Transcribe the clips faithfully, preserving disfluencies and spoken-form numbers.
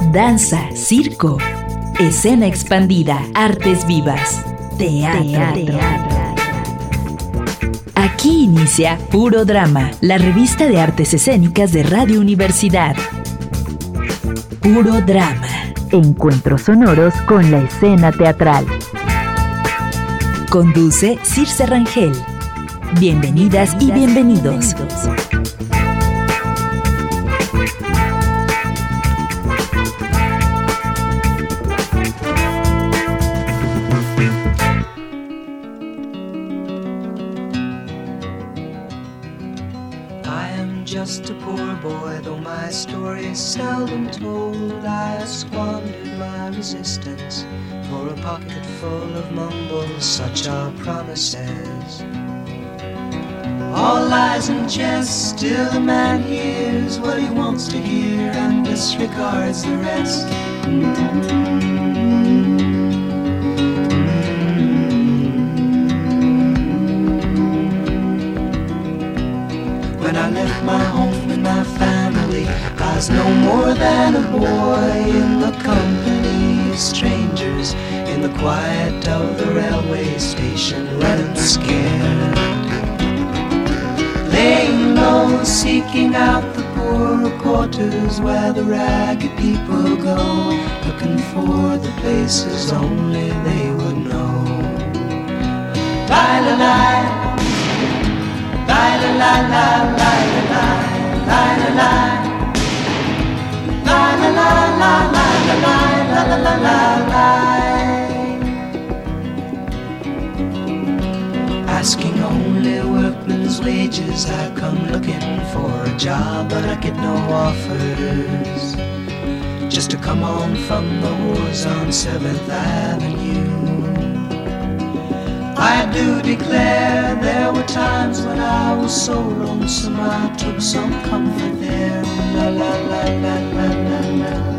danza, circo, escena expandida, artes vivas, teatro. teatro. Aquí inicia Puro Drama, la revista de artes escénicas de Radio Universidad. Puro Drama. Encuentros sonoros con la escena teatral. Conduce Circe Rangel. Bienvenidas y bienvenidos. Just a poor boy, though my story is seldom told. I have squandered my resistance for a pocket full of mumbles, such are promises. All lies and jest, still a man hears what he wants to hear and disregards the rest. Mm-hmm. When I left my home and my family, I was no more than a boy in the company of strangers, in the quiet of the railway station, running scared, laying low, seeking out the poorer quarters where the ragged people go, looking for the places only they would know. Lie-la-lie, la la la la la la la la la la la la la la la la la la. Asking only workmen's wages, I come looking for a job, but I get no offers. Just to come on from the whores on seventh Avenue. I do declare there were times when I was so lonesome I took some comfort there. La la la la la la la.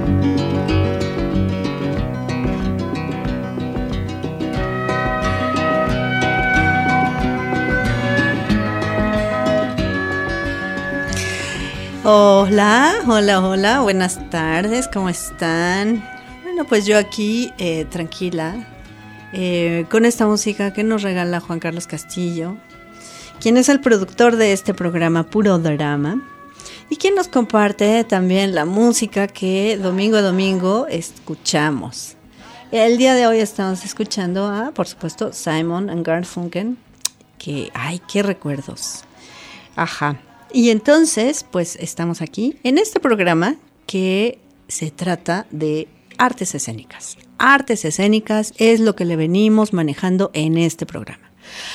Hola, hola, hola, buenas tardes, ¿cómo están? Bueno, pues yo aquí eh, tranquila. Eh, con esta música que nos regala Juan Carlos Castillo, quien es el productor de este programa Puro Drama y quien nos comparte también la música que domingo a domingo escuchamos. El día de hoy estamos escuchando a, por supuesto, Simon and Garfunkel, que, ay, qué recuerdos. Ajá. Y entonces, pues estamos aquí en este programa que se trata de artes escénicas. Artes escénicas es lo que le venimos manejando en este programa.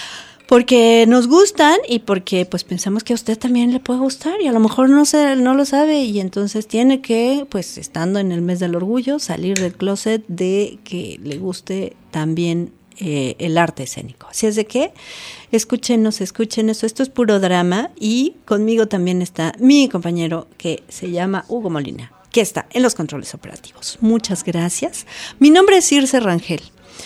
Porque nos gustan y porque pues pensamos que a usted también le puede gustar y a lo mejor no se, no lo sabe y entonces tiene que, pues estando en el mes del orgullo, salir del closet de que le guste también eh, el arte escénico. Así es de que escúchenos, escuchen eso. Esto es Puro Drama y conmigo también está mi compañero que se llama Hugo Molina, que está en los controles operativos. Muchas gracias. Mi nombre es Circe Rangel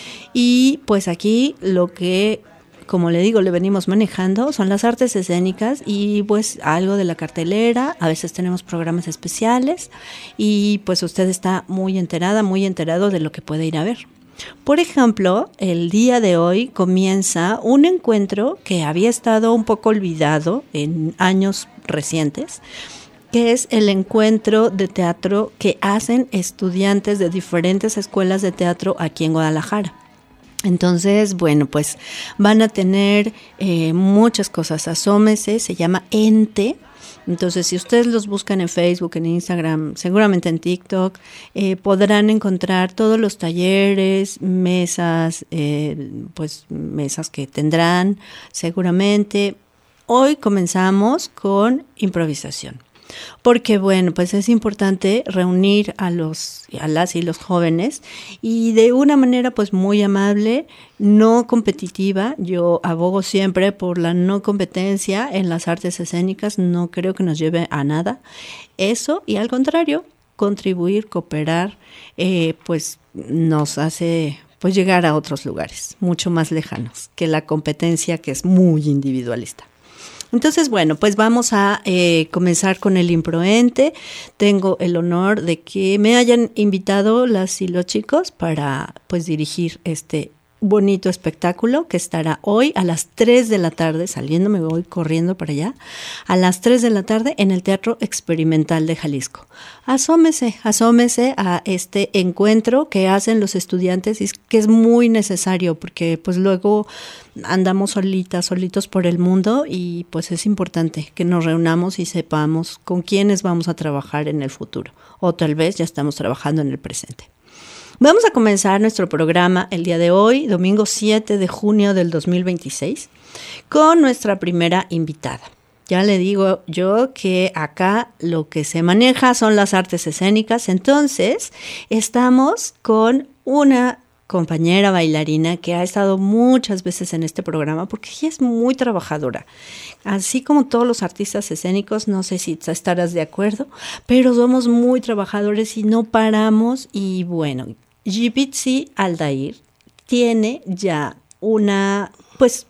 y pues aquí lo que, como le digo, le venimos manejando son las artes escénicas y pues algo de la cartelera. A veces tenemos programas especiales y pues usted está muy enterada, muy enterado de lo que puede ir a ver. Por ejemplo, el día de hoy comienza un encuentro que había estado un poco olvidado en años recientes, que es el encuentro de teatro que hacen estudiantes de diferentes escuelas de teatro aquí en Guadalajara. Entonces, bueno, pues van a tener eh, muchas cosas. Asómese, se llama Ente. Entonces, si ustedes los buscan en Facebook, en Instagram, seguramente en TikTok, eh, podrán encontrar todos los talleres, mesas, eh, pues mesas que tendrán seguramente. Hoy comenzamos con improvisación. Porque bueno, pues es importante reunir a los, a las y los jóvenes y de una manera pues muy amable, no competitiva. Yo abogo siempre por la no competencia en las artes escénicas, no creo que nos lleve a nada. Eso y al contrario, contribuir, cooperar, eh, pues nos hace pues llegar a otros lugares mucho más lejanos que la competencia que es muy individualista. Entonces, bueno, pues vamos a eh, comenzar con el improente. Tengo el honor de que me hayan invitado las y los chicos para pues dirigir este bonito espectáculo que estará hoy a las tres de la tarde, saliendo, me voy corriendo para allá, a las tres de la tarde en el Teatro Experimental de Jalisco. Asómese, asómese a este encuentro que hacen los estudiantes y que es muy necesario porque pues luego andamos solitas, solitos por el mundo y pues es importante que nos reunamos y sepamos con quiénes vamos a trabajar en el futuro o tal vez ya estamos trabajando en el presente. Vamos a comenzar nuestro programa el día de hoy, domingo siete de junio del dos mil veintiséis, con nuestra primera invitada. Ya le digo yo que acá lo que se maneja son las artes escénicas, entonces estamos con una compañera bailarina que ha estado muchas veces en este programa porque ella es muy trabajadora. Así como todos los artistas escénicos, no sé si estarás de acuerdo, pero somos muy trabajadores y no paramos y bueno, Yipitzi Aldair tiene ya una, pues,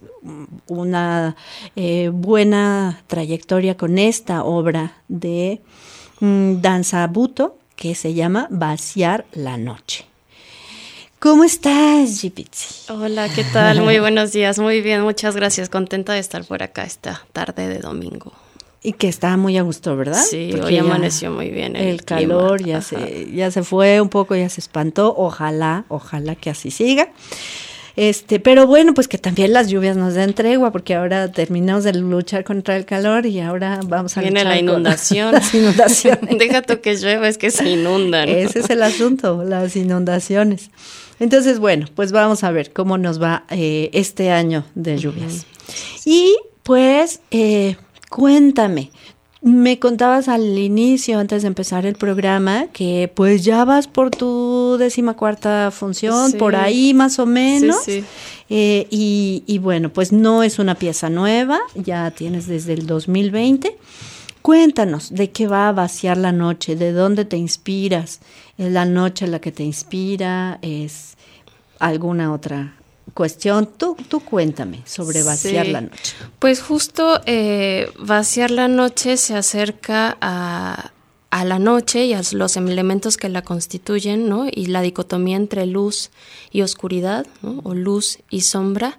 una eh, buena trayectoria con esta obra de mm, danza buto que se llama Vaciar la Noche. ¿Cómo estás, Yipitzi? Hola, ¿qué tal? Muy buenos días, muy bien, muchas gracias. Contenta de estar por acá esta tarde de domingo. Y que está muy a gusto, ¿verdad? Sí, porque hoy amaneció muy bien el, el calor clima. ya se, ya se fue un poco, ya se espantó. Ojalá, ojalá que así siga. Este, pero bueno, pues que también las lluvias nos den tregua, porque ahora terminamos de luchar contra el calor y ahora vamos a Viene luchar la inundación. Con las inundaciones. Deja tú que llueva, es que se inundan. Ese es el asunto, las inundaciones. Entonces, bueno, pues vamos a ver cómo nos va eh, este año de lluvias. Uh-huh. Y pues, eh, cuéntame, me contabas al inicio, antes de empezar el programa, que pues ya vas por tu decimacuarta función, sí, por ahí más o menos. Sí, sí. Eh, y, y bueno, pues no es una pieza nueva, ya tienes desde el dos mil veinte. Cuéntanos, ¿de qué va a Vaciar la Noche? ¿De dónde te inspiras? ¿Es la noche la que te inspira? ¿Es alguna otra cuestión? Tú, tú cuéntame sobre Vaciar sí. la Noche. Pues justo eh, Vaciar la Noche se acerca a, a la noche y a los elementos que la constituyen, ¿no? Y la dicotomía entre luz y oscuridad, ¿no? O luz y sombra.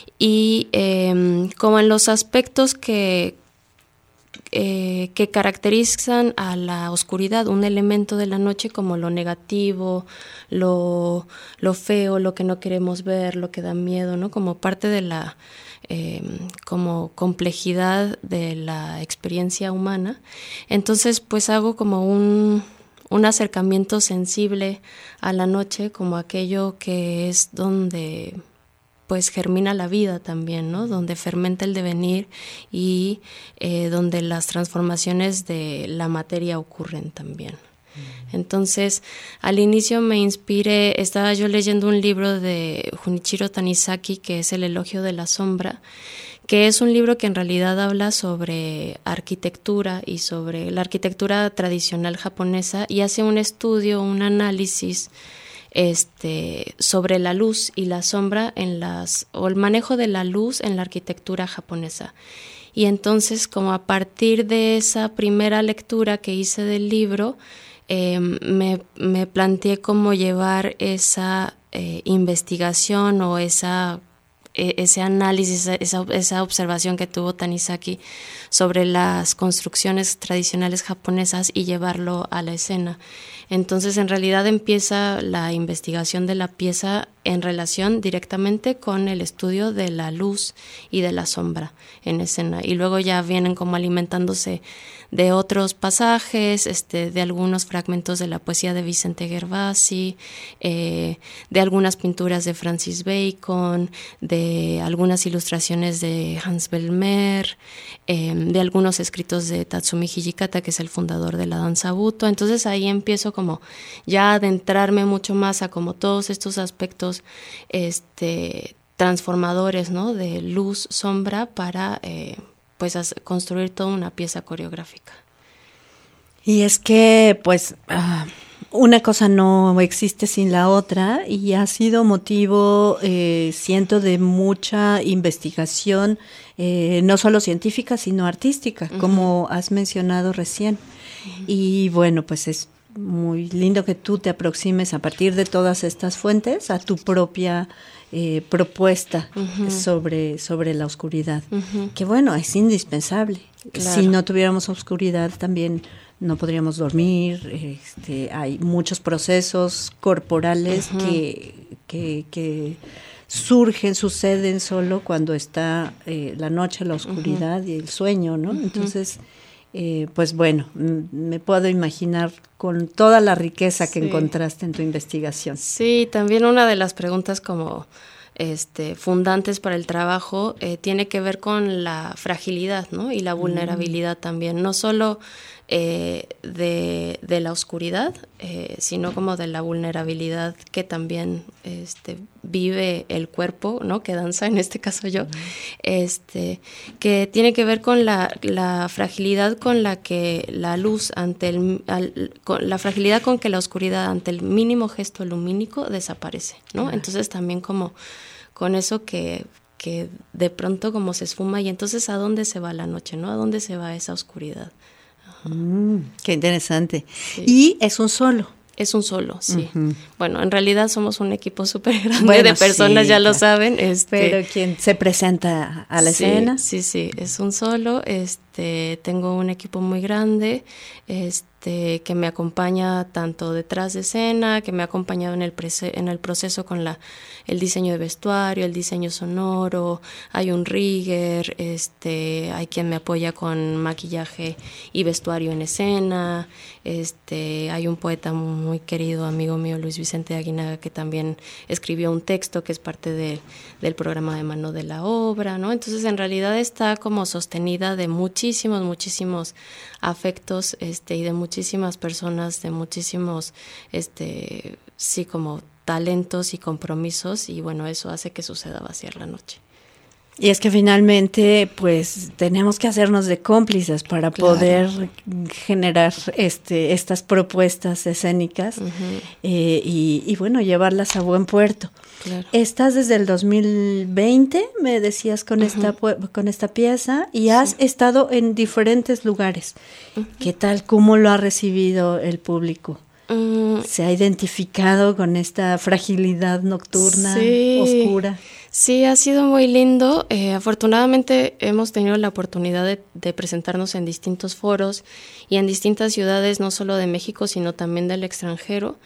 Y eh, como en los aspectos que Eh, que caracterizan a la oscuridad, un elemento de la noche como lo negativo, lo, lo feo, lo que no queremos ver, lo que da miedo, ¿no? Como parte de la eh, como complejidad de la experiencia humana. Entonces, pues hago como un, un acercamiento sensible a la noche, como aquello que es donde pues germina la vida también, ¿no? Donde fermenta el devenir y eh, donde las transformaciones de la materia ocurren también. Mm. Entonces, al inicio me inspiré, estaba yo leyendo un libro de Junichiro Tanizaki, que es El Elogio de la Sombra, que es un libro que en realidad habla sobre arquitectura y sobre la arquitectura tradicional japonesa y hace un estudio, un análisis Este, sobre la luz y la sombra en las, o el manejo de la luz en la arquitectura japonesa. Y entonces, como a partir de esa primera lectura que hice del libro, eh, me, me planteé cómo llevar esa eh, investigación o esa, eh, ese análisis, esa, esa observación que tuvo Tanizaki sobre las construcciones tradicionales japonesas y llevarlo a la escena. Entonces, en realidad empieza la investigación de la pieza en relación directamente con el estudio de la luz y de la sombra en escena. Y luego ya vienen como alimentándose de otros pasajes, este, de algunos fragmentos de la poesía de Vicente Gervasi, eh, de algunas pinturas de Francis Bacon, de algunas ilustraciones de Hans Belmer, eh, de algunos escritos de Tatsumi Hijikata, que es el fundador de la danza buto. Entonces ahí empiezo como ya a adentrarme mucho más a como todos estos aspectos este, transformadores, ¿no? De luz, sombra, para eh, pues construir toda una pieza coreográfica. Y es que, pues, uh, una cosa no existe sin la otra y ha sido motivo, eh, siento, de mucha investigación, eh, no solo científica, sino artística, uh-huh. como has mencionado recién. Uh-huh. Y bueno, pues es muy lindo que tú te aproximes a partir de todas estas fuentes a tu propia eh, propuesta uh-huh. sobre, sobre la oscuridad, uh-huh. que bueno, es indispensable. Claro. Si no tuviéramos oscuridad también no podríamos dormir, este, hay muchos procesos corporales uh-huh. que, que, que surgen, suceden solo cuando está eh, la noche, la oscuridad uh-huh. y el sueño, ¿no? Uh-huh. Entonces, eh, pues bueno, m- me puedo imaginar con toda la riqueza que sí. encontraste en tu investigación. Sí, también una de las preguntas como este, fundantes para el trabajo eh, tiene que ver con la fragilidad, ¿no? Y la vulnerabilidad uh-huh. también, no solo Eh, de, de la oscuridad, eh, sino como de la vulnerabilidad que también este, vive el cuerpo, ¿no? Que danza, en este caso yo, uh-huh. este, que tiene que ver con la, la fragilidad con la que la luz ante el, al, con la fragilidad con que la oscuridad ante el mínimo gesto lumínico desaparece, ¿no? Uh-huh. Entonces también como con eso que que de pronto como se esfuma y entonces ¿a dónde se va la noche, no? ¿A dónde se va esa oscuridad? Mm, qué interesante. Sí. Y es un solo. Es un solo, sí. Uh-huh. Bueno, en realidad somos un equipo súper grande bueno, de personas, sí, ya claro. lo saben. Este, Pero quien se presenta a la sí, escena. Sí, sí, es un solo. Este, tengo un equipo muy grande este, que me acompaña tanto detrás de escena, que me ha acompañado en el, prese- en el proceso con la, el diseño de vestuario, el diseño sonoro. Hay un rigger, este, hay quien me apoya con maquillaje y vestuario en escena. Este, hay un poeta muy muy querido amigo mío, Luis Vicente Aguinaga, que también escribió un texto que es parte de, del programa de mano de la obra, ¿no? Entonces, en realidad está como sostenida de muchísimos, muchísimos afectos este, y de muchísimas personas, de muchísimos, este, sí, como talentos y compromisos, y bueno, eso hace que suceda Vaciar la Noche. Y es que finalmente, pues, tenemos que hacernos de cómplices para claro. poder generar este estas propuestas escénicas uh-huh. eh, y, y, bueno, llevarlas a buen puerto. Claro. Estás desde el dos mil veinte, me decías, con, uh-huh. esta, con esta pieza, y has sí. estado en diferentes lugares. Uh-huh. ¿Qué tal? ¿Cómo lo ha recibido el público? Uh-huh. ¿Se ha identificado con esta fragilidad nocturna, sí. oscura? Sí, ha sido muy lindo. Eh, afortunadamente hemos tenido la oportunidad de, de presentarnos en distintos foros y en distintas ciudades, no solo de México, sino también del extranjero.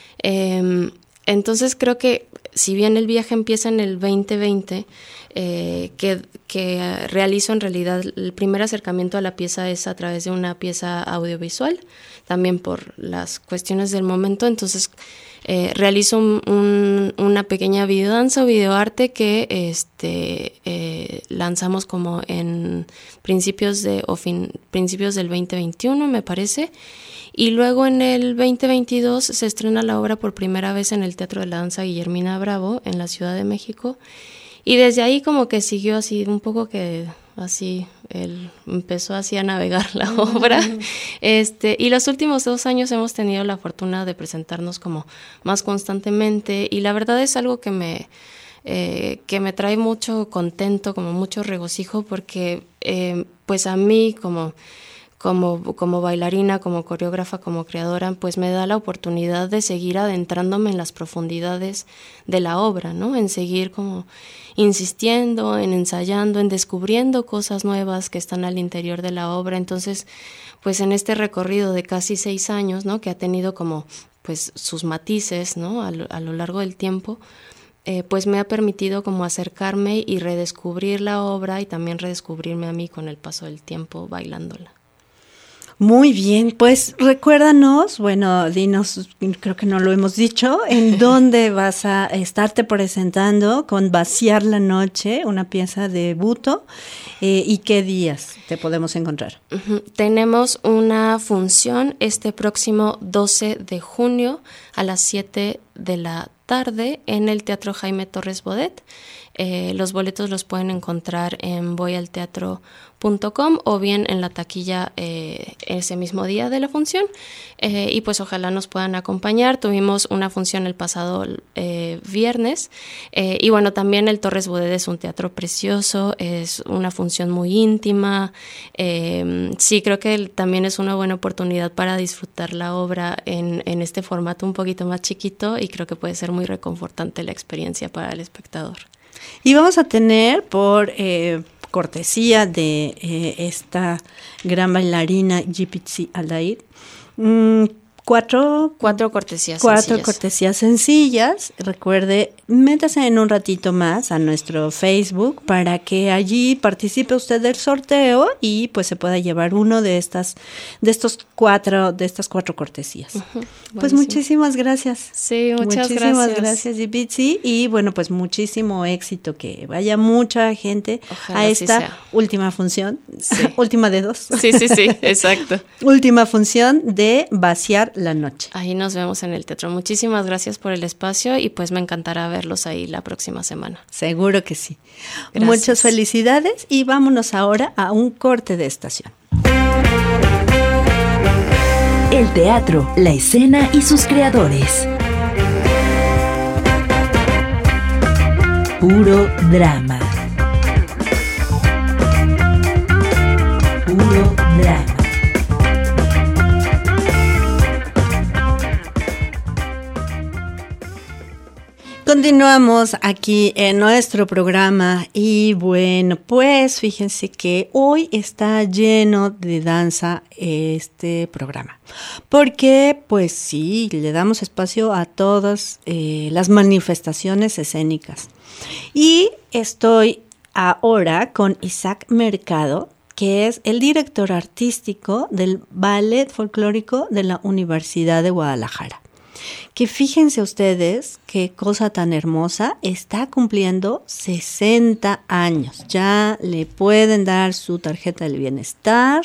Eh, entonces creo que si bien el viaje empieza en el veinte veinte, eh, que, que realizo en realidad el primer acercamiento a la pieza es a través de una pieza audiovisual, también por las cuestiones del momento, entonces Eh, realizo un, un, una pequeña videodanza o videoarte que este, eh, lanzamos como en principios de o fin, principios del veinte veintiuno, me parece, y luego en el veinte veintidós se estrena la obra por primera vez en el Teatro de la Danza Guillermina Bravo en la Ciudad de México, y desde ahí como que siguió así un poco que así él empezó así a navegar la obra este y los últimos dos años hemos tenido la fortuna de presentarnos como más constantemente, y la verdad es algo que me eh, que me trae mucho contento, como mucho regocijo, porque eh, pues a mí como Como, como bailarina, como coreógrafa, como creadora, pues me da la oportunidad de seguir adentrándome en las profundidades de la obra, ¿no? En seguir como insistiendo, en ensayando, en descubriendo cosas nuevas que están al interior de la obra. Entonces, pues en este recorrido de casi seis años, ¿no? Que ha tenido como pues sus matices, ¿no? A lo, a lo largo del tiempo, eh, pues me ha permitido como acercarme y redescubrir la obra y también redescubrirme a mí con el paso del tiempo bailándola. Muy bien, pues recuérdanos, bueno, dinos, creo que no lo hemos dicho, en dónde vas a estarte presentando con Vaciar la Noche, una pieza de Buto, eh, y qué días te podemos encontrar. Uh-huh. Tenemos una función este próximo doce de junio a las siete de la tarde en el Teatro Jaime Torres Bodet. Eh, los boletos los pueden encontrar en voy al teatro punto com o bien en la taquilla eh, ese mismo día de la función, eh, y pues ojalá nos puedan acompañar. Tuvimos una función el pasado eh, viernes, eh, y bueno, también el Torres Bodet es un teatro precioso, es una función muy íntima. Eh, sí, creo que también es una buena oportunidad para disfrutar la obra en, en este formato un poquito más chiquito, y creo que puede ser muy reconfortante la experiencia para el espectador. Y vamos a tener por eh, cortesía de eh, esta gran bailarina Yipitzi Aldair, mmm, Cuatro, cuatro cortesías cuatro sencillas. cortesías sencillas. Recuerde, métase en un ratito más a nuestro Facebook para que allí participe usted del sorteo y pues se pueda llevar uno de estas, de estos cuatro, de estas cuatro cortesías. Uh-huh. Pues muchísimas gracias. Sí, muchas muchísimas gracias. gracias, Yipitzi. Y bueno, pues muchísimo éxito, que vaya mucha gente Ojalá a esta sea. última función, sí. última de dos. Sí, sí, sí, exacto. Última función de Vaciar la Noche. Ahí nos vemos en el teatro. Muchísimas gracias por el espacio y pues me encantará verlos ahí la próxima semana. Seguro que sí. Gracias. Muchas felicidades y vámonos ahora a un corte de estación. El teatro, la escena y sus creadores. Puro drama. Puro drama. Continuamos aquí en nuestro programa y bueno, pues fíjense que hoy está lleno de danza este programa, porque pues sí, le damos espacio a todas eh, las manifestaciones escénicas. Y estoy ahora con Isaac Mercado, que es el director artístico del Ballet Folclórico de la Universidad de Guadalajara. Que fíjense ustedes qué cosa tan hermosa, está cumpliendo sesenta años, ya le pueden dar su tarjeta del bienestar,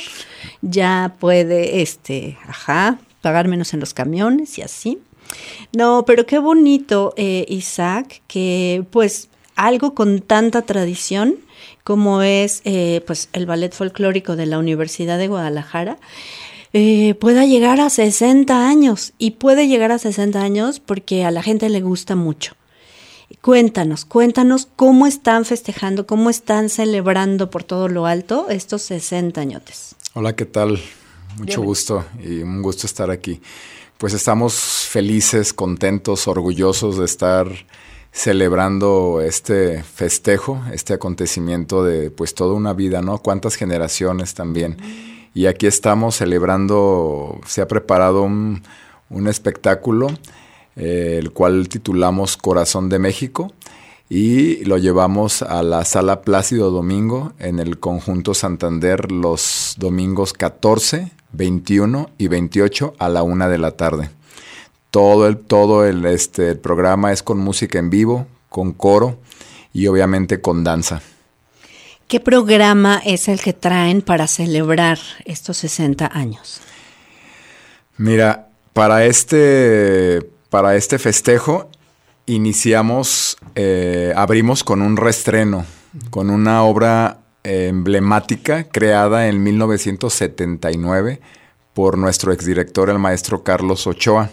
ya puede, este, ajá, pagar menos en los camiones y así. No, pero qué bonito, eh, Isaac, que pues algo con tanta tradición como es eh, pues el Ballet Folclórico de la Universidad de Guadalajara, Eh, pueda llegar a sesenta años, y puede llegar a sesenta años porque a la gente le gusta mucho. Cuéntanos, cuéntanos cómo están festejando, cómo están celebrando por todo lo alto estos sesenta añotes. Hola, ¿qué tal? Mucho Bien. gusto y un gusto estar aquí. Pues estamos felices, contentos, orgullosos de estar celebrando este festejo, este acontecimiento de pues toda una vida, ¿no? Cuántas generaciones también. Y aquí estamos celebrando, se ha preparado un, un espectáculo, eh, el cual titulamos Corazón de México, y lo llevamos a la Sala Plácido Domingo en el Conjunto Santander los domingos catorce, veintiuno y veintiocho a la una de la tarde. Todo el, todo el, este, el programa es con música en vivo, con coro y obviamente con danza. ¿Qué programa es el que traen para celebrar estos sesenta años? Mira, para este, para este festejo iniciamos, eh, abrimos con un reestreno, con una obra eh, emblemática creada en mil novecientos setenta y nueve por nuestro exdirector, el maestro Carlos Ochoa,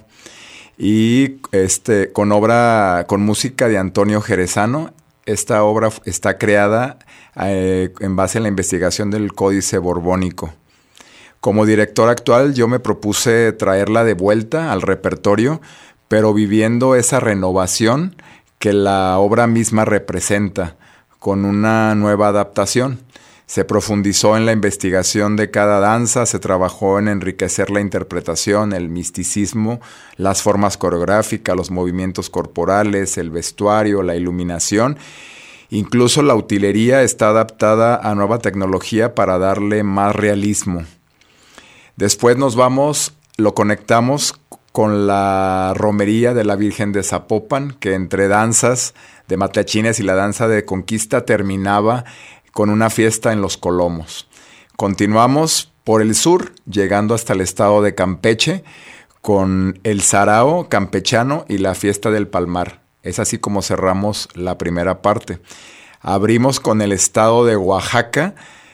y este, con obra, con música de Antonio Jerezano. Esta obra está creada eh, en base a la investigación del Códice Borbónico. Como director actual, yo me propuse traerla de vuelta al repertorio, pero viviendo esa renovación que la obra misma representa, con una nueva adaptación. Se profundizó en la investigación de cada danza, se trabajó en enriquecer la interpretación, el misticismo, las formas coreográficas, los movimientos corporales, el vestuario, la iluminación. Incluso la utilería está adaptada a nueva tecnología para darle más realismo. Después nos vamos, lo conectamos con la romería de la Virgen de Zapopan, que entre danzas de matachines y la danza de conquista terminaba con una fiesta en Los Colomos. Continuamos por el sur, llegando hasta el estado de Campeche, con el sarao campechano y la fiesta del Palmar. Es así como cerramos la primera parte. Abrimos con el estado de Oaxaca,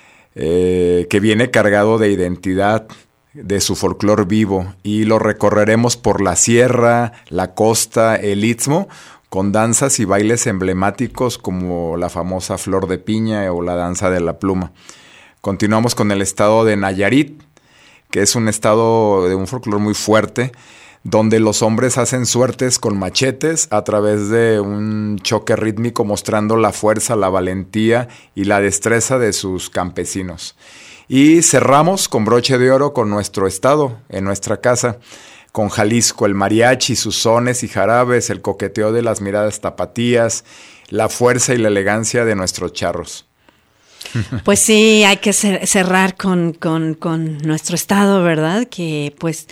eh, que viene cargado de identidad, de su folclor vivo, y lo recorreremos por la sierra, la costa, el istmo, con danzas y bailes emblemáticos como la famosa flor de piña o la danza de la pluma. Continuamos con el estado de Nayarit, que es un estado de un folclor muy fuerte, donde los hombres hacen suertes con machetes a través de un choque rítmico mostrando la fuerza, la valentía y la destreza de sus campesinos. Y cerramos con broche de oro con nuestro estado, en nuestra casa, con Jalisco, el mariachi, sus sones y jarabes, el coqueteo de las miradas tapatías, la fuerza y la elegancia de nuestros charros. Pues sí, hay que cerrar con, con, con nuestro estado, ¿verdad? Que pues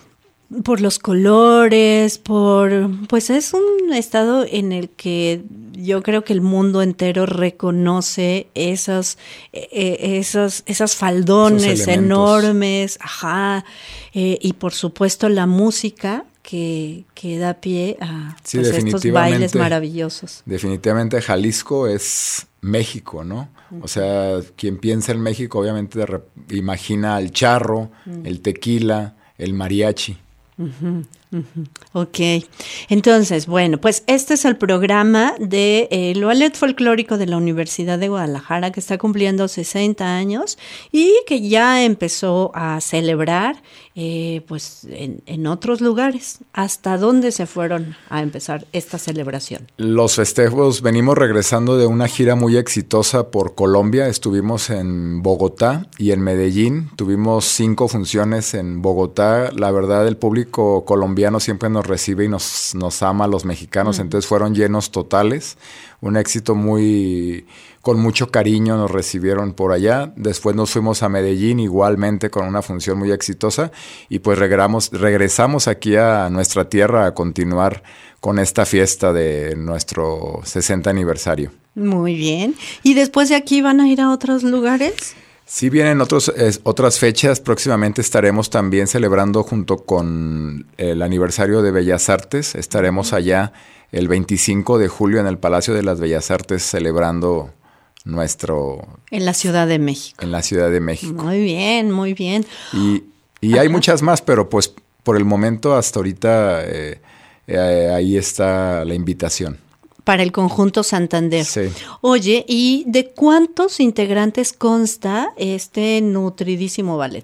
por los colores, por pues es un estado en el que yo creo que el mundo entero reconoce esos, eh, esos, esas faldones enormes, ajá, eh, y por supuesto la música que, que da pie a sí, pues, estos bailes maravillosos. Definitivamente Jalisco es México, ¿no? O sea, quien piensa en México obviamente imagina el charro, uh-huh. el tequila, el mariachi. Uh-huh, uh-huh. Ok, entonces, bueno, pues este es el programa del de, eh, Ballet Folclórico de la Universidad de Guadalajara, que está cumpliendo sesenta años y que ya empezó a celebrar eh, pues en, en otros lugares. ¿Hasta dónde se fueron a empezar esta celebración? Los festejos, venimos regresando de una gira muy exitosa por Colombia. Estuvimos en Bogotá y en Medellín. Tuvimos cinco funciones en Bogotá. La verdad, el público colombiano siempre nos recibe y nos, nos ama a los mexicanos. Mm. Entonces fueron llenos totales. Un éxito muy... con mucho cariño nos recibieron por allá. Después nos fuimos a Medellín igualmente con una función muy exitosa y pues regresamos, regresamos aquí a nuestra tierra a continuar con esta fiesta de nuestro sesenta aniversario. Muy bien. ¿Y después de aquí van a ir a otros lugares? Sí, vienen otros, eh, otras fechas. Próximamente estaremos también celebrando junto con el aniversario de Bellas Artes. Estaremos allá el veinticinco de julio en el Palacio de las Bellas Artes celebrando nuestro... En la Ciudad de México. En la Ciudad de México. Muy bien, muy bien. Y, y hay muchas más, pero pues por el momento hasta ahorita eh, eh, ahí está la invitación. Para el Conjunto Santander. Sí. Oye, ¿y de cuántos integrantes consta este nutridísimo ballet?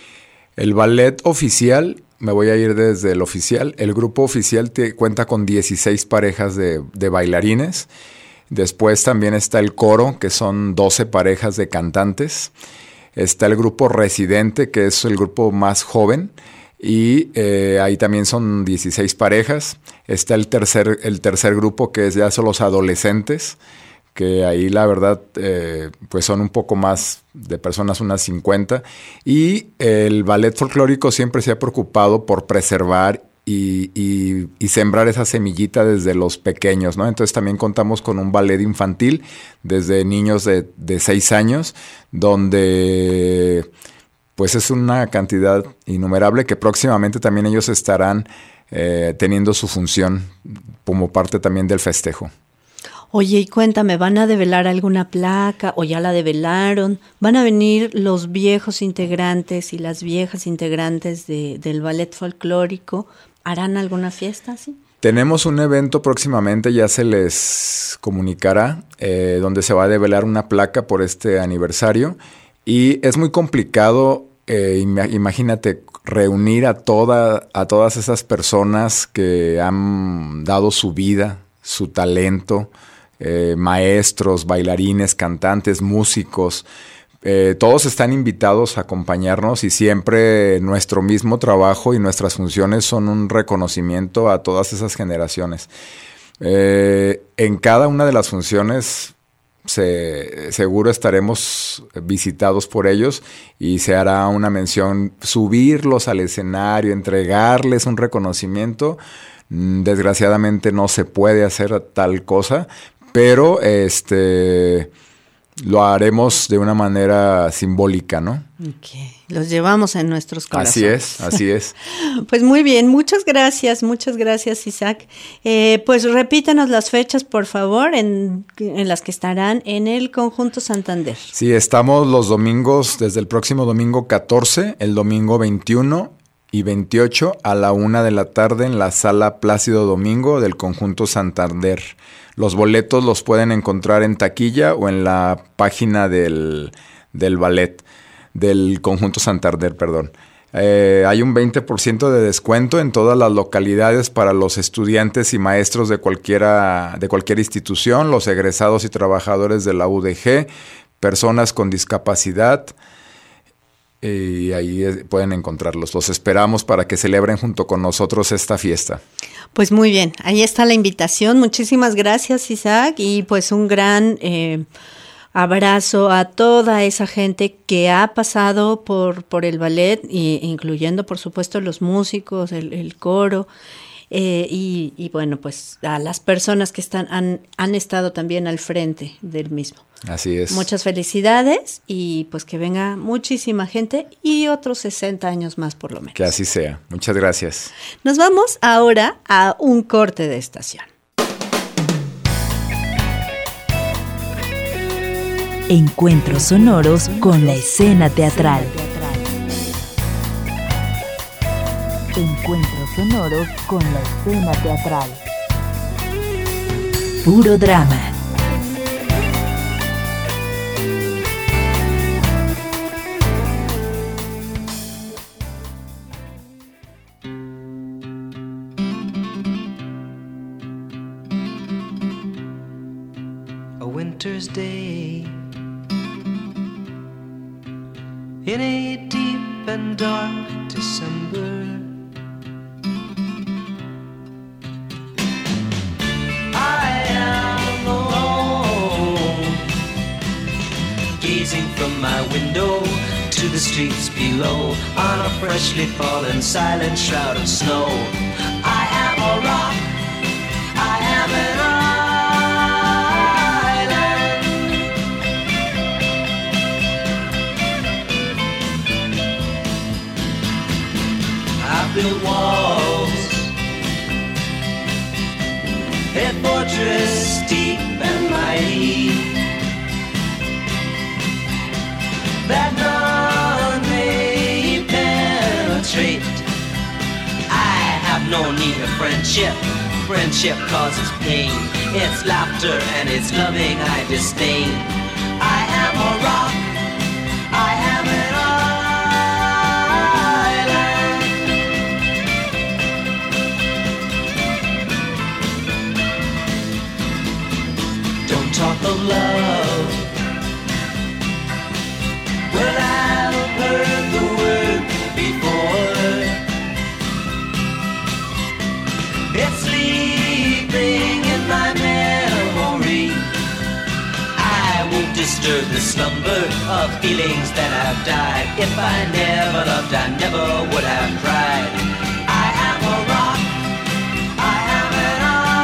El ballet oficial, me voy a ir desde el oficial, el grupo oficial te, cuenta con dieciséis parejas de, de bailarines. Después también está el coro, que son doce parejas de cantantes. Está el grupo residente, que es el grupo más joven. Y eh, ahí también son dieciséis parejas. Está el tercer, el tercer grupo, que es ya son los adolescentes, que ahí la verdad eh, pues son un poco más de personas, unas cincuenta. Y el ballet folclórico siempre se ha preocupado por preservar y, y, y sembrar esa semillita desde los pequeños, ¿no? Entonces también contamos con un ballet infantil desde niños de, de seis años, donde... pues es una cantidad innumerable que próximamente también ellos estarán eh, teniendo su función como parte también del festejo. Oye, y cuéntame, ¿van a develar alguna placa o ya la develaron? ¿Van a venir los viejos integrantes y las viejas integrantes de, del ballet folclórico? ¿Harán alguna fiesta así? Tenemos un evento próximamente, ya se les comunicará, eh, donde se va a develar una placa por este aniversario. Y es muy complicado, eh, imagínate, reunir a, toda, a todas esas personas que han dado su vida, su talento, eh, maestros, bailarines, cantantes, músicos. Eh, todos están invitados a acompañarnos y siempre nuestro mismo trabajo y nuestras funciones son un reconocimiento a todas esas generaciones. Eh, en cada una de las funciones... Se, seguro estaremos visitados por ellos y se hará una mención, subirlos al escenario, entregarles un reconocimiento. Desgraciadamente no se puede hacer tal cosa, pero este lo haremos de una manera simbólica, ¿no? Okay. Los llevamos en nuestros corazones. Así es, así es. Pues muy bien, muchas gracias, muchas gracias, Isaac. Eh, pues repítanos las fechas, por favor, en, en las que estarán en el Conjunto Santander. Sí, estamos los domingos, desde el próximo domingo catorce, el domingo veintiuno y veintiocho a la una de la tarde en la Sala Plácido Domingo del Conjunto Santander. Los boletos los pueden encontrar en taquilla o en la página del, del ballet, del Conjunto Santander, perdón. Eh, hay un veinte por ciento de descuento en todas las localidades para los estudiantes y maestros de, cualquiera, de cualquier institución, los egresados y trabajadores de la U D G, personas con discapacidad, y ahí pueden encontrarlos. Los esperamos para que celebren junto con nosotros esta fiesta. Pues muy bien, ahí está la invitación. Muchísimas gracias, Isaac, y pues un gran eh, abrazo a toda esa gente que ha pasado por, por el ballet, y, incluyendo por supuesto los músicos, el, el coro, eh, y, y bueno, pues a las personas que están han, han estado también al frente del mismo. Así es. Muchas felicidades y pues que venga muchísima gente y otros sesenta años más por lo menos. Que así sea. Muchas gracias. Nos vamos ahora a un corte de estación. Encuentros sonoros con la escena teatral. Encuentros sonoros con la escena teatral. Puro drama. A winter's day in a deep and dark December, I am alone, gazing from my window to the streets below on a freshly fallen silent shroud of snow. I am a rock, I am an built walls, a fortress deep and mighty, that none may penetrate. I have no need of friendship, friendship causes pain. It's laughter and it's loving I disdain. I am a rock, I am an talk of love. Well, I've heard the word before. It's sleeping in my memory. I won't disturb the slumber of feelings that have died. If I never loved, I never would have cried. I am a rock, I am an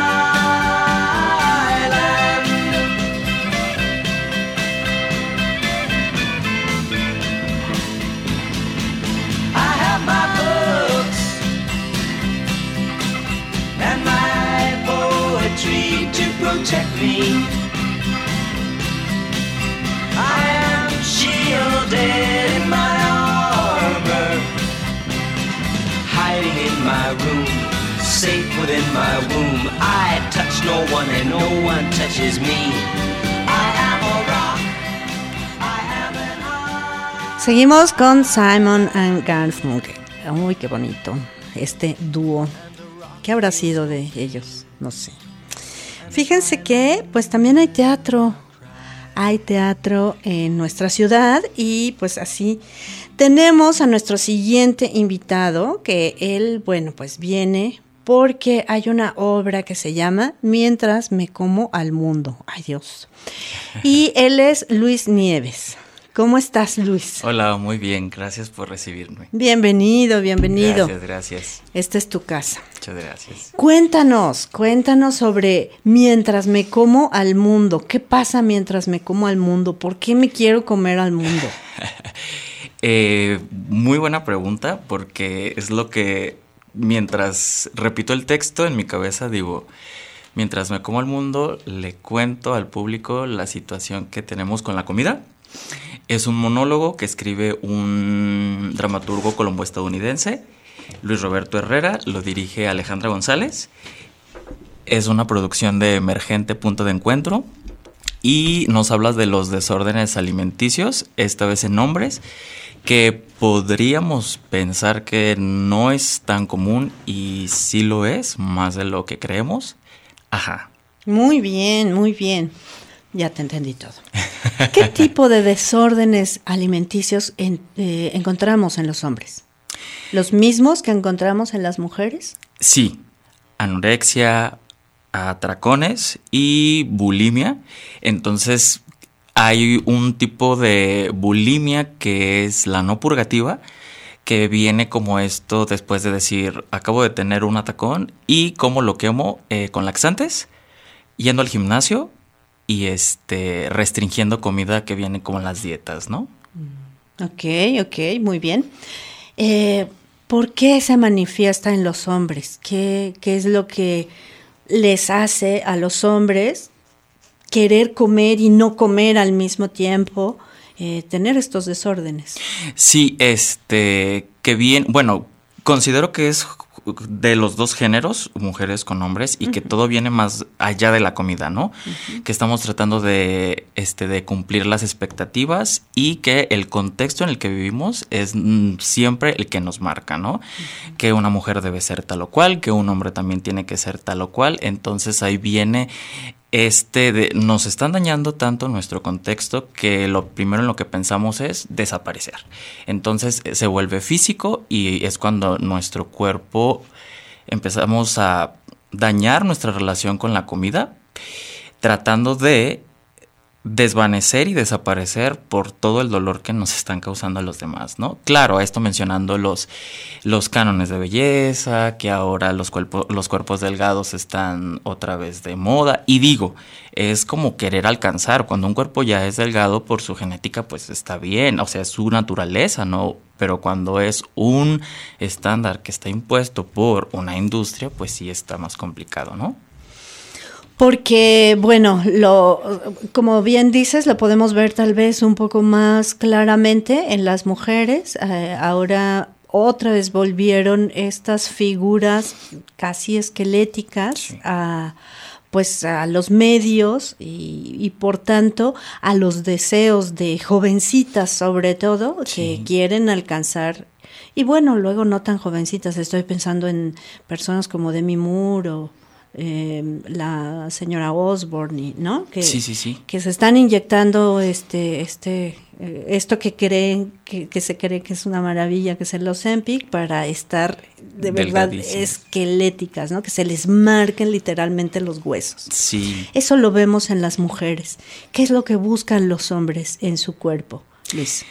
to protect me. I am shielded in my armor, hiding in my room, safe within my womb. I touch no one and no one touches me. I am a rock, I am an... Seguimos con Simon and Garfunkel. Uy, qué bonito este dúo. ¿Qué habrá sido de ellos? No sé. Fíjense que pues también hay teatro, hay teatro en nuestra ciudad y pues así tenemos a nuestro siguiente invitado que él, bueno, pues viene porque hay una obra que se llama Mientras me como al mundo. Ay, Dios. Y él es Luis Nieves, ¿Cómo estás, Luis? Hola, muy bien, gracias por recibirme. Bienvenido, bienvenido. Gracias, gracias. Esta es tu casa. Muchas gracias. Cuéntanos, cuéntanos sobre mientras me como al mundo. ¿Qué pasa mientras me como al mundo? ¿Por qué me quiero comer al mundo? eh, muy buena pregunta, porque es lo que mientras repito el texto en mi cabeza digo, mientras me como al mundo le cuento al público la situación que tenemos con la comida. Es un monólogo que escribe un dramaturgo colombo-estadounidense, Luis Roberto Herrera, lo dirige Alejandra González. Es una producción de Emergente Punto de Encuentro y nos habla de los desórdenes alimenticios, esta vez en hombres, que podríamos pensar que no es tan común y sí lo es, más de lo que creemos. Ajá. Muy bien, muy bien. Ya te entendí todo. ¿Qué tipo de desórdenes alimenticios en, eh, encontramos en los hombres? ¿Los mismos que encontramos en las mujeres? Sí, anorexia, atracones y bulimia. Entonces hay un tipo de bulimia que es la no purgativa, que viene como esto después de decir, acabo de tener un atracón y cómo lo quemo eh, con laxantes, yendo al gimnasio y este restringiendo comida que viene como en las dietas, ¿no? Ok, ok, muy bien. Eh, ¿Por qué se manifiesta en los hombres? ¿Qué, qué es lo que les hace a los hombres querer comer y no comer al mismo tiempo, eh, tener estos desórdenes? Sí, este, que bien, bueno, considero que es de los dos géneros, mujeres con hombres, y uh-huh. que todo viene más allá de la comida, ¿no? Uh-huh. Que estamos tratando de, este, de cumplir las expectativas y que el contexto en el que vivimos es mm, siempre el que nos marca, ¿no? Uh-huh. Que una mujer debe ser tal o cual, que un hombre también tiene que ser tal o cual, entonces ahí viene este de, nos están dañando tanto nuestro contexto que lo primero en lo que pensamos es desaparecer. Entonces se vuelve físico y es cuando nuestro cuerpo empezamos a dañar nuestra relación con la comida, tratando de desvanecer y desaparecer por todo el dolor que nos están causando a los demás, ¿no? Claro, esto mencionando los, los cánones de belleza, que ahora los, cuerpo, los cuerpos delgados están otra vez de moda. Y digo, es como querer alcanzar. Cuando un cuerpo ya es delgado por su genética, pues está bien, o sea, es su naturaleza, ¿no? Pero cuando es un estándar que está impuesto por una industria, pues sí está más complicado, ¿no? Porque, bueno, lo, como bien dices, lo podemos ver tal vez un poco más claramente en las mujeres. Eh, ahora otra vez volvieron estas figuras casi esqueléticas sí. a, pues, a los medios y, y por tanto a los deseos de jovencitas sobre todo sí. que quieren alcanzar. Y bueno, luego no tan jovencitas, estoy pensando en personas como Demi Moore o Eh, la señora Osborne, ¿no? Que, sí, sí, sí. que se están inyectando este, este, eh, esto que creen, que, que se cree que es una maravilla, que es el Ozempic, para estar de verdad esqueléticas, ¿no? Que se les marquen literalmente los huesos. Sí. Eso lo vemos en las mujeres. ¿Qué es lo que buscan los hombres en su cuerpo, Luis?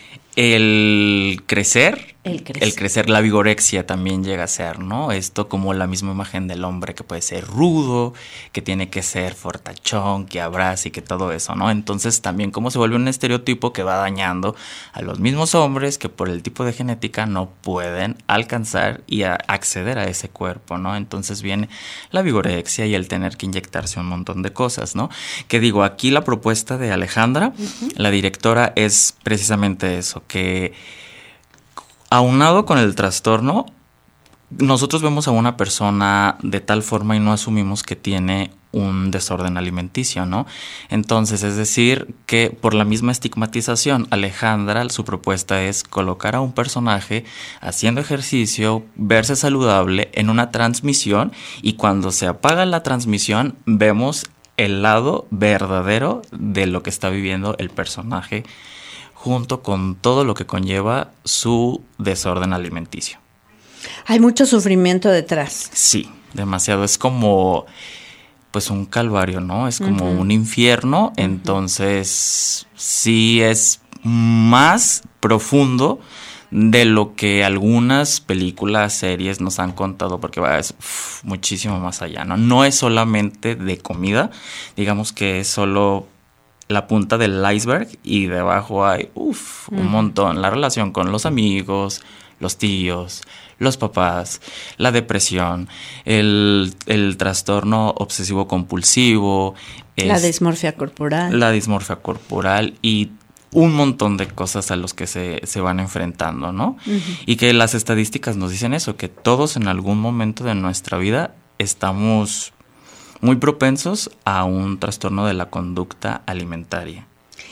El crecer, el crecer, el crecer, la vigorexia también llega a ser, ¿no? Esto como la misma imagen del hombre que puede ser rudo, que tiene que ser fortachón, que abraza y que todo eso, ¿no? Entonces también como se vuelve un estereotipo que va dañando a los mismos hombres que por el tipo de genética no pueden alcanzar y a acceder a ese cuerpo, ¿no? Entonces viene la vigorexia y el tener que inyectarse un montón de cosas, ¿no? Que digo, aquí la propuesta de Alejandra, uh-huh. la directora, es precisamente eso, que aunado con el trastorno, nosotros vemos a una persona de tal forma y no asumimos que tiene un desorden alimenticio, ¿no? Entonces, es decir, que por la misma estigmatización, Alejandra, su propuesta es colocar a un personaje haciendo ejercicio, verse saludable en una transmisión y cuando se apaga la transmisión vemos el lado verdadero de lo que está viviendo el personaje junto con todo lo que conlleva su desorden alimenticio. Hay mucho sufrimiento detrás. Sí, demasiado. Es como, pues, un calvario, ¿no? Es como uh-huh. un infierno. Uh-huh. Entonces, sí es más profundo de lo que algunas películas, series nos han contado, porque va, es uf, muchísimo más allá, ¿no? No es solamente de comida, digamos que es solo la punta del iceberg y debajo hay uf, un uh-huh. montón. La relación con los amigos, los tíos, los papás, la depresión, el, el trastorno obsesivo compulsivo. La dismorfia corporal. La dismorfia corporal y un montón de cosas a los que se, se van enfrentando, ¿no? Uh-huh. Y que las estadísticas nos dicen eso, que todos en algún momento de nuestra vida estamos muy propensos a un trastorno de la conducta alimentaria.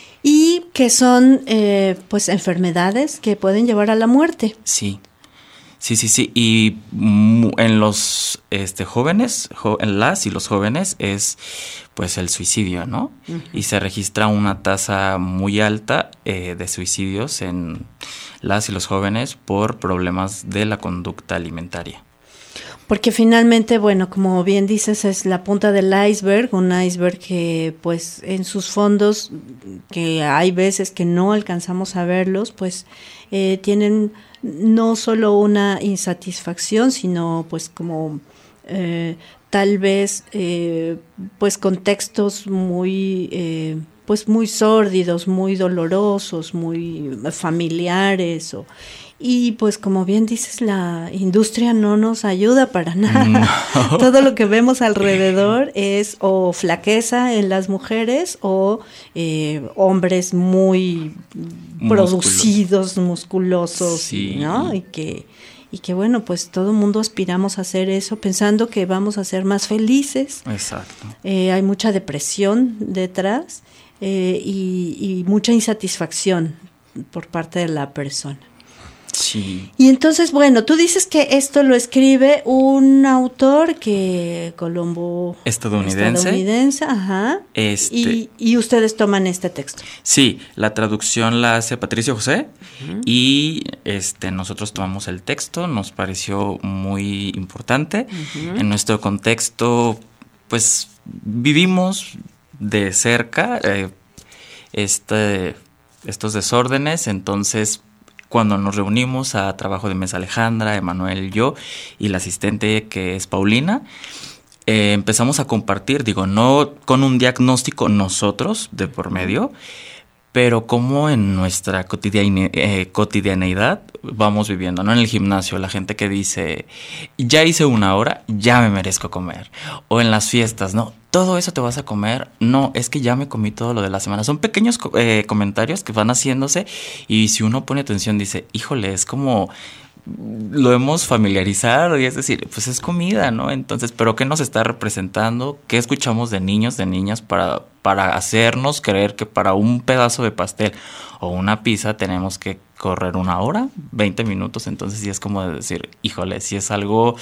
Y que son, eh, pues, enfermedades que pueden llevar a la muerte. Sí, sí, sí, sí. Y en los este, jóvenes, jo- en las y los jóvenes es, pues, el suicidio, ¿no? Uh-huh. Y se registra una tasa muy alta eh, de suicidios en las y los jóvenes por problemas de la conducta alimentaria. Porque finalmente, bueno, como bien dices, es la punta del iceberg, un iceberg que pues en sus fondos, que hay veces que no alcanzamos a verlos, pues eh, tienen no solo una insatisfacción, sino pues como eh, tal vez eh, pues contextos muy eh, pues muy sórdidos, muy dolorosos, muy familiares o y pues como bien dices, la industria no nos ayuda para nada. No. Todo lo que vemos alrededor es o flaqueza en las mujeres o eh, hombres muy Músculo. producidos, musculosos, sí. ¿no? Y que, y que bueno, pues todo el mundo aspiramos a hacer eso pensando que vamos a ser más felices. Exacto. Eh, hay mucha depresión detrás eh, y, y mucha insatisfacción por parte de la persona. Sí. Y entonces, bueno, tú dices que esto lo escribe un autor que Colombo estadounidense, estadounidense ajá, este, y, y ustedes toman este texto. Sí, la traducción la hace Patricio José uh-huh. y este nosotros tomamos el texto, nos pareció muy importante. Uh-huh. En nuestro contexto, pues vivimos de cerca eh, este, estos desórdenes, entonces cuando nos reunimos a trabajo de mesa Alejandra, Emanuel, yo y la asistente que es Paulina, eh, empezamos a compartir, digo, no con un diagnóstico nosotros de por medio, pero como en nuestra cotidiane- eh, cotidianeidad vamos viviendo, ¿no? En el gimnasio, la gente que dice, ya hice una hora, ya me merezco comer. O en las fiestas, ¿no? Todo eso te vas a comer. No, es que ya me comí todo lo de la semana. Son pequeños eh, comentarios que van haciéndose y si uno pone atención dice, híjole, es como lo hemos familiarizado y es decir, pues es comida, ¿no? Entonces, ¿pero qué nos está representando? ¿Qué escuchamos de niños, de niñas para, para hacernos creer que para un pedazo de pastel o una pizza tenemos que correr una hora, veinte minutos? Entonces sí es como de decir, híjole, sí es algo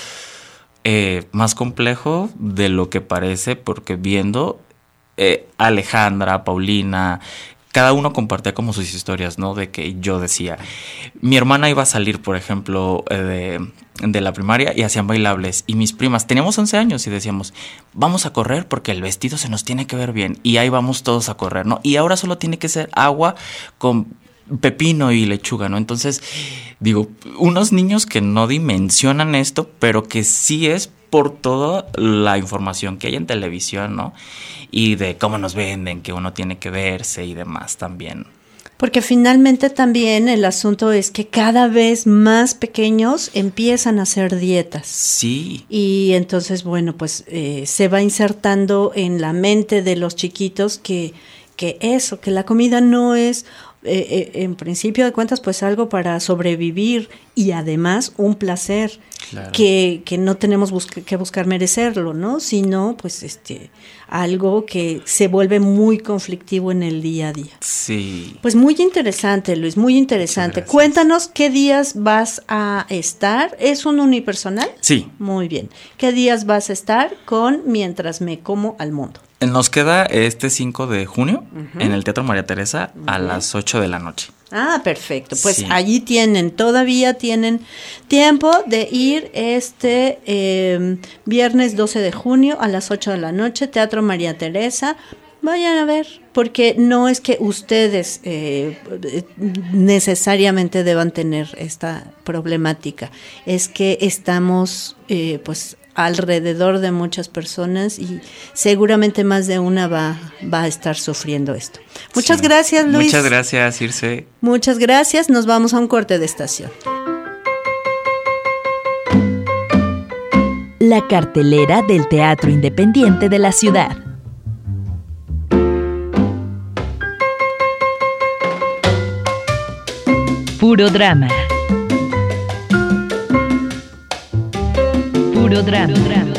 eh, más complejo de lo que parece, porque viendo eh, Alejandra, Paulina, cada uno compartía como sus historias, ¿no? De que yo decía, mi hermana iba a salir, por ejemplo, de, de la primaria y hacían bailables. Y mis primas, teníamos once años y decíamos, vamos a correr porque el vestido se nos tiene que ver bien. Y ahí vamos todos a correr, ¿no? Y ahora solo tiene que ser agua con pepino y lechuga, ¿no? Entonces, digo, unos niños que no dimensionan esto, pero que sí es por toda la información que hay en televisión, ¿no? Y de cómo nos venden, que uno tiene que verse y demás también. Porque finalmente también el asunto es que cada vez más pequeños empiezan a hacer dietas. Sí. Y entonces, bueno, pues eh, se va insertando en la mente de los chiquitos que, que eso, que la comida no es... Eh, eh, en principio de cuentas pues algo para sobrevivir y además un placer, claro. que, que no tenemos busca, que buscar merecerlo, ¿no? Sino pues este algo que se vuelve muy conflictivo en el día a día. Sí. Pues muy interesante, Luis, muy interesante. Cuéntanos qué días vas a estar. ¿Es un unipersonal? Sí. Muy bien. ¿Qué días vas a estar con Mientras me como al mundo? Nos queda este cinco de junio uh-huh. en el Teatro María Teresa uh-huh. a las ocho de la noche. Ah, perfecto. Pues sí. allí tienen, todavía tienen tiempo de ir este eh, viernes doce de junio a las ocho de la noche, Teatro María Teresa. vayan a ver, porque no es que ustedes eh, necesariamente deban tener esta problemática, es que estamos eh, pues alrededor de muchas personas y seguramente más de una va, va a estar sufriendo esto. Muchas sí. gracias, Luis. Muchas gracias, Circe. Muchas gracias, nos vamos a un corte de estación. La cartelera del Teatro Independiente de la ciudad. Puro drama. Puro drama. Puro drama.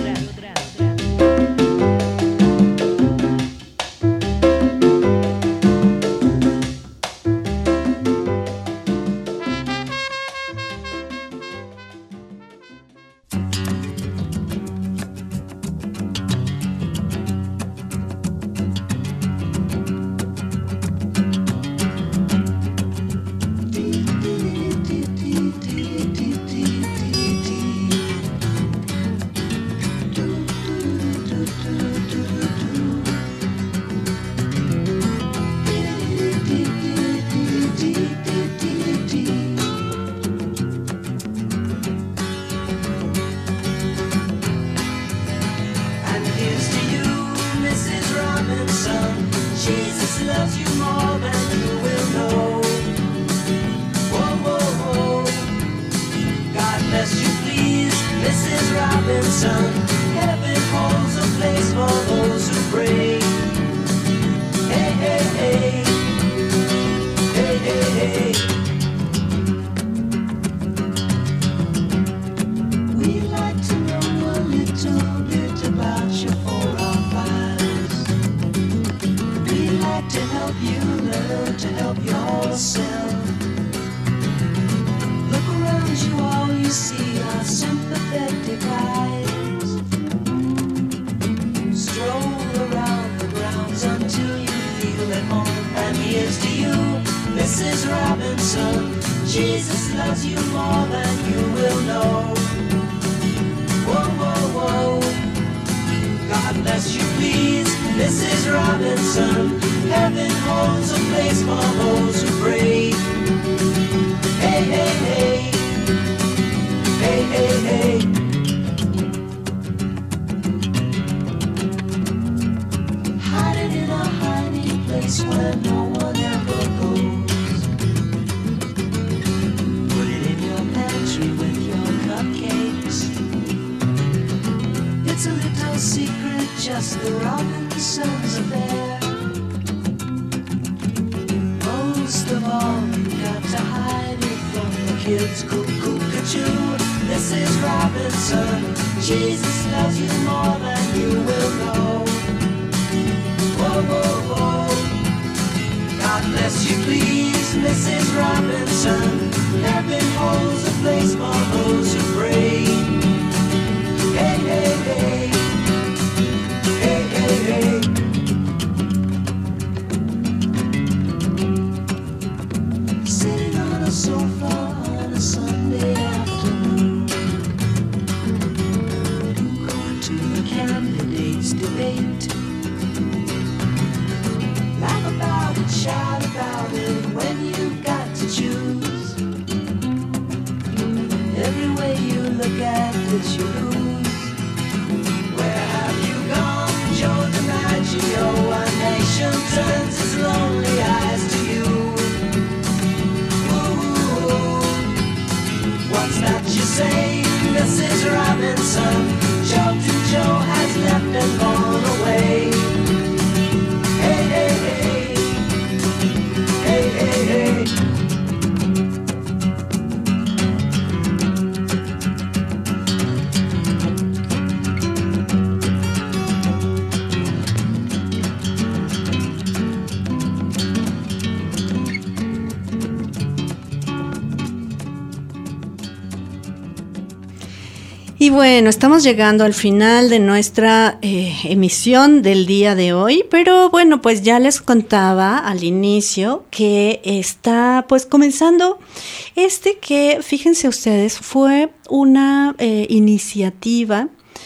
Y bueno, estamos llegando al final de nuestra eh, emisión del día de hoy, pero bueno, pues ya les contaba al inicio que está pues comenzando este que, fíjense ustedes, fue una eh, iniciativa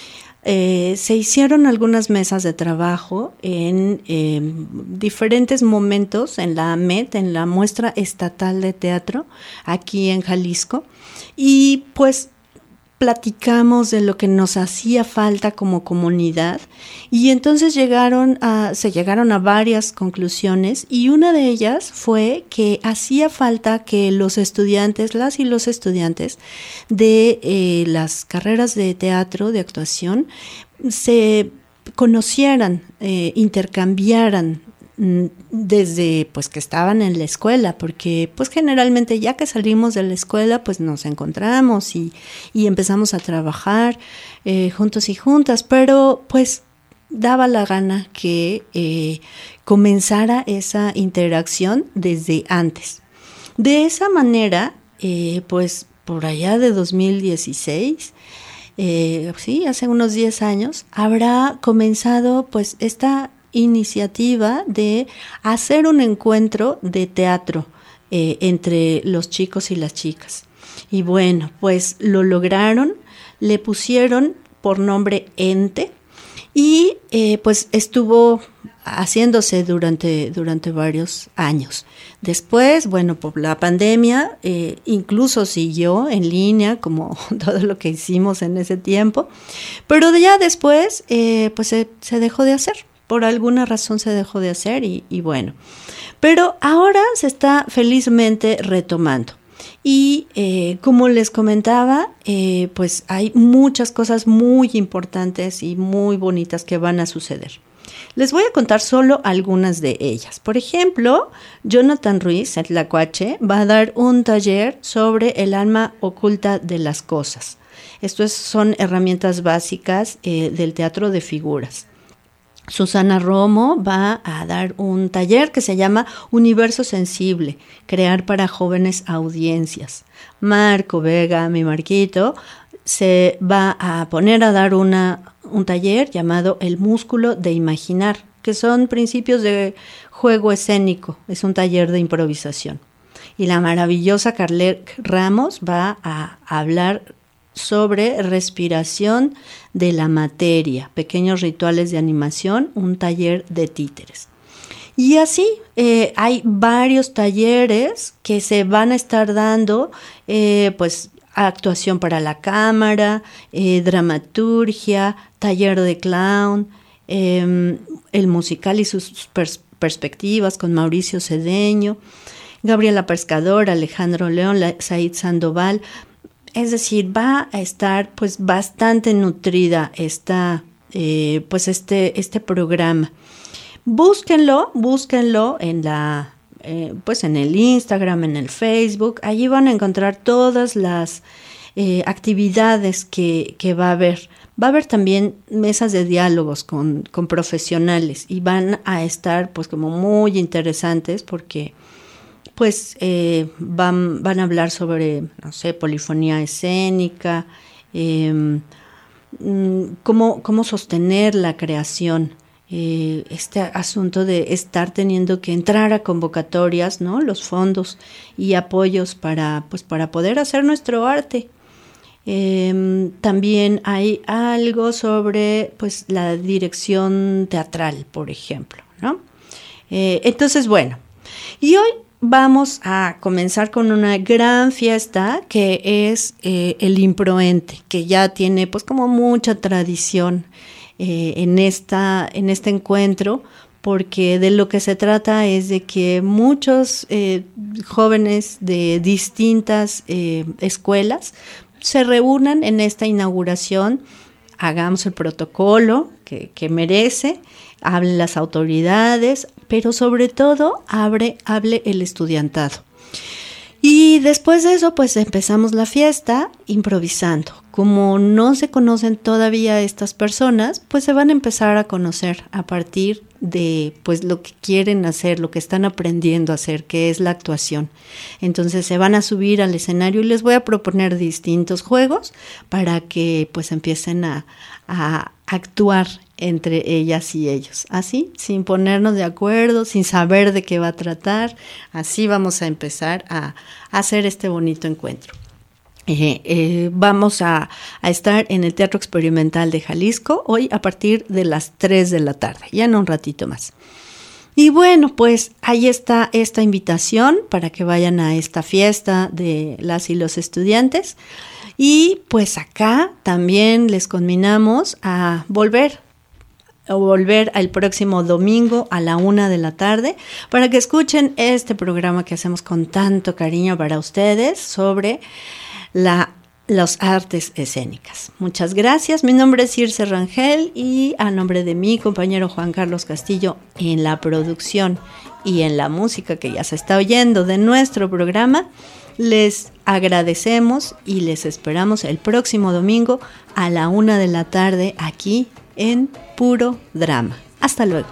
eh, se hicieron algunas mesas de trabajo en eh, diferentes momentos en la AMET, en la Muestra Estatal de Teatro, aquí en Jalisco, y pues platicamos de lo que nos hacía falta como comunidad, y entonces llegaron a, se llegaron a varias conclusiones, y una de ellas fue que hacía falta que los estudiantes, las y los estudiantes de eh, las carreras de teatro, de actuación, se conocieran, eh, intercambiaran desde pues que estaban en la escuela, porque pues generalmente ya que salimos de la escuela pues nos encontramos y, y empezamos a trabajar eh, juntos y juntas, pero pues daba la gana que eh, comenzara esa interacción desde antes. De esa manera, eh, pues por allá de dos mil dieciséis, eh, sí, hace unos diez años, habrá comenzado pues esta iniciativa de hacer un encuentro de teatro eh, entre los chicos y las chicas. Y bueno, pues lo lograron, le pusieron por nombre Ente y eh, pues estuvo haciéndose durante, durante varios años. Después, bueno, por la pandemia, eh, incluso siguió en línea, como todo lo que hicimos en ese tiempo, pero de ya después, eh, pues se, se dejó de hacer. Por alguna razón se dejó de hacer y, y bueno, pero ahora se está felizmente retomando. Y eh, como les comentaba, eh, pues hay muchas cosas muy importantes y muy bonitas que van a suceder. Les voy a contar solo algunas de ellas. Por ejemplo, Jonathan Ruiz, el Tlacuache, va a dar un taller sobre el alma oculta de las cosas. Esto es, son herramientas básicas eh, del teatro de figuras. Susana Romo va a dar un taller que se llama Universo Sensible, crear para jóvenes audiencias. Marco Vega, mi Marquito, se va a poner a dar una, un taller llamado El Músculo de Imaginar, que son principios de juego escénico, es un taller de improvisación. Y la maravillosa Carlet Ramos va a hablar sobre respiración de la materia, pequeños rituales de animación, un taller de títeres. Y así eh, hay varios talleres que se van a estar dando, eh, pues actuación para la cámara, eh, dramaturgia, taller de clown, eh, el musical y sus pers- perspectivas con Mauricio Cedeño, Gabriela Pescador, Alejandro León, Said Sandoval. Es decir, va a estar pues bastante nutrida esta, eh, pues este, este programa. Búsquenlo, búsquenlo en la, eh, pues en el Instagram, en el Facebook. Allí van a encontrar todas las eh, actividades que, que va a haber. Va a haber también mesas de diálogos con, con profesionales y van a estar pues como muy interesantes porque pues eh, van, van a hablar sobre, no sé, polifonía escénica, eh, cómo, cómo sostener la creación, eh, este asunto de estar teniendo que entrar a convocatorias, ¿no? Los fondos y apoyos para, pues, para poder hacer nuestro arte. Eh, también hay algo sobre pues, la dirección teatral, por ejemplo, ¿no? Eh, entonces, bueno, y hoy vamos a comenzar con una gran fiesta que es eh, el Improente, que ya tiene pues como mucha tradición eh, en, esta, en este encuentro, porque de lo que se trata es de que muchos eh, jóvenes de distintas eh, escuelas se reúnan en esta inauguración, hagamos el protocolo que, que merece, hablen las autoridades, pero sobre todo abre, hable el estudiantado. Y después de eso, pues empezamos la fiesta improvisando. Como no se conocen todavía estas personas, pues se van a empezar a conocer a partir de pues lo que quieren hacer, lo que están aprendiendo a hacer, que es la actuación. Entonces se van a subir al escenario y les voy a proponer distintos juegos para que pues empiecen a, a actuar entre ellas y ellos. Así, sin ponernos de acuerdo, sin saber de qué va a tratar, así vamos a empezar a, a hacer este bonito encuentro. Eh, eh, vamos a, a estar en el Teatro Experimental de Jalisco hoy a partir de las tres de la tarde, ya en un ratito más. Y bueno, pues ahí está esta invitación para que vayan a esta fiesta de las y los estudiantes. Y pues acá también les conminamos a volver, a volver al próximo domingo a la una de la tarde para que escuchen este programa que hacemos con tanto cariño para ustedes sobre la, las artes escénicas. Muchas gracias. Mi nombre es Circe Rangel y a nombre de mi compañero Juan Carlos Castillo en la producción y en la música que ya se está oyendo de nuestro programa, les agradecemos y les esperamos el próximo domingo a la una de la tarde aquí en Puro Drama. Hasta luego.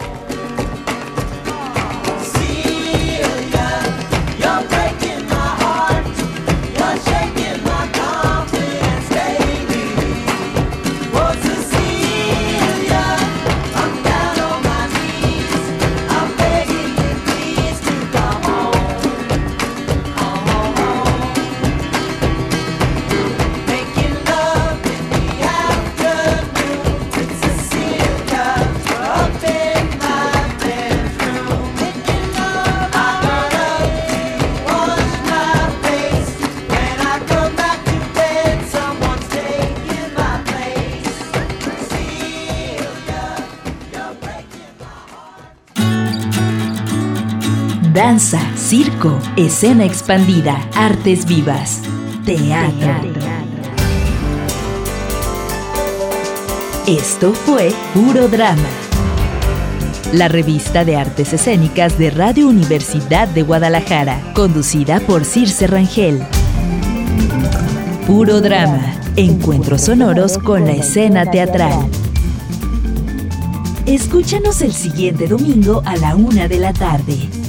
Danza, circo, escena expandida, artes vivas, teatro. Esto fue Puro Drama, la revista de artes escénicas de Radio Universidad de Guadalajara, conducida por Circe Rangel. Puro Drama, encuentros sonoros con la escena teatral. Escúchanos el siguiente domingo a la una de la tarde.